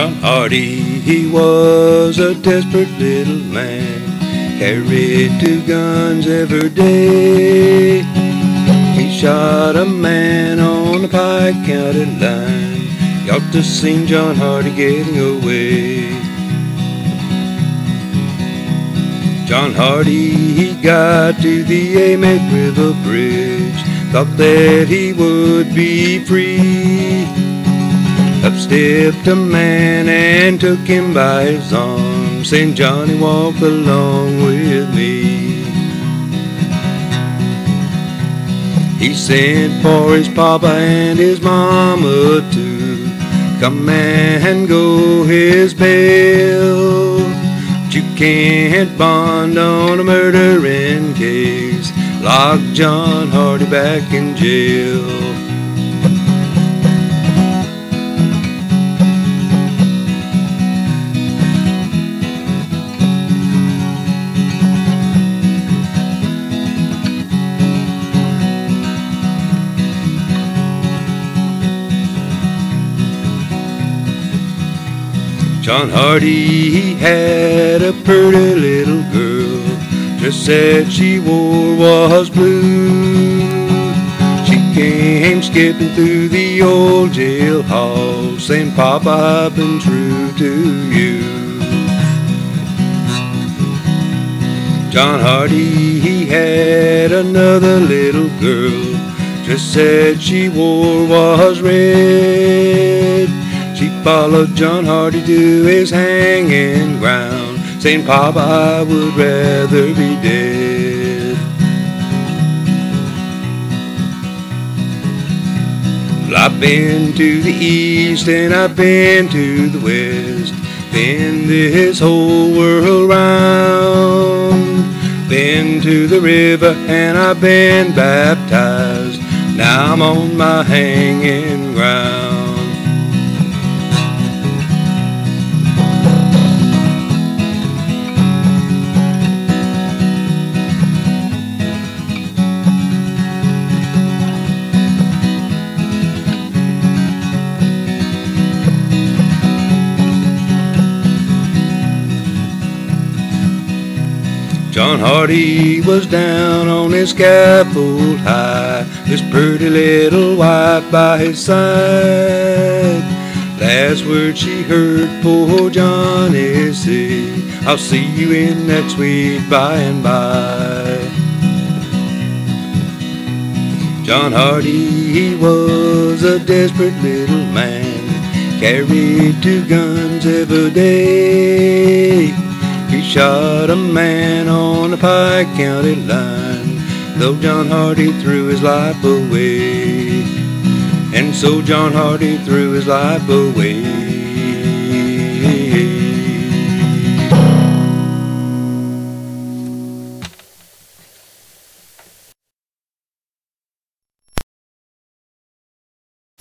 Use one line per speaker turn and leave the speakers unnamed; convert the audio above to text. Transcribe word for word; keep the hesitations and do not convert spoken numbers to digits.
John Hardy, he was a desperate little man, carried two guns every day. He shot a man on the Pike County line. You ought to seen John Hardy getting away. John Hardy, he got to the Amite River Bridge, thought that he would be free. Up stepped a man and took him by his arm, saying, "Johnny, walk along with me." He sent for his papa and his mama to come and go his bail. But you can't bond on a murdering case, lock John Hardy back in jail. John Hardy, he had a pretty little girl, dress that she wore was blue. She came skipping through the old jail hall, saying, "Papa, I've been true to you." John Hardy, he had another little girl, dress that she wore was red. She followed John Hardy to his hanging ground, saying, "Papa, I would rather be dead." Well, I've been to the east and I've been to the west, been this whole world round. Been to the river and I've been baptized, now I'm on my hanging ground. John Hardy was down on his scaffold high, this pretty little wife by his side. Last word she heard poor Johnny say, "I'll see you in that sweet by and by." John Hardy, he was a desperate little man, carried two guns every day. He shot a man on the Pike County line, though John Hardy threw his life away. And so John Hardy threw his life away.